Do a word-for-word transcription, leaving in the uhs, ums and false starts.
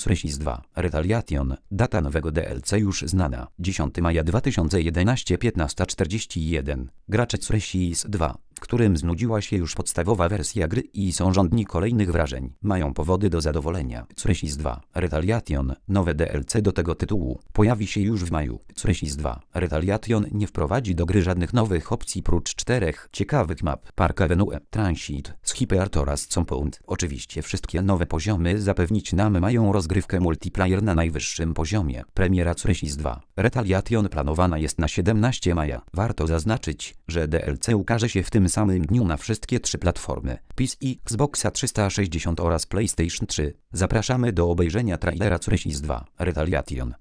Crisis dwa. Retaliation. Data nowego D L C już znana. dziesiątego maja dwa tysiące jedenastego, piętnasta czterdzieści jeden. Gracze Crisis dwa, którym znudziła się już podstawowa wersja gry i są żądni kolejnych wrażeń, mają powody do zadowolenia. Crisis dwa. Retaliation. Nowe D L C do tego tytułu pojawi się już w maju. Crisis dwa. Retaliation nie wprowadzi do gry żadnych nowych opcji prócz czterech ciekawych map: Park Avenue, Transit, Skipper oraz Compound. Oczywiście wszystkie nowe poziomy zapewnić nam mają rozgrywkę multiplayer na najwyższym poziomie. Premiera Crisis dwa. Retaliation planowana jest na siedemnastego maja. Warto zaznaczyć, że D L C ukaże się w tym samym dniu na wszystkie trzy platformy: P C, Xboxa trzysta sześćdziesiąt oraz PlayStation trzy. Zapraszamy do obejrzenia trailera Crisis dwa. Retaliation.